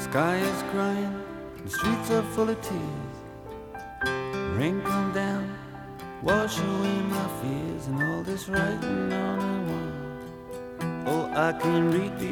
Sky is crying, the streets are full of tears. Rain come down, wash away my fears, and all this writing on the wall. Oh, I can read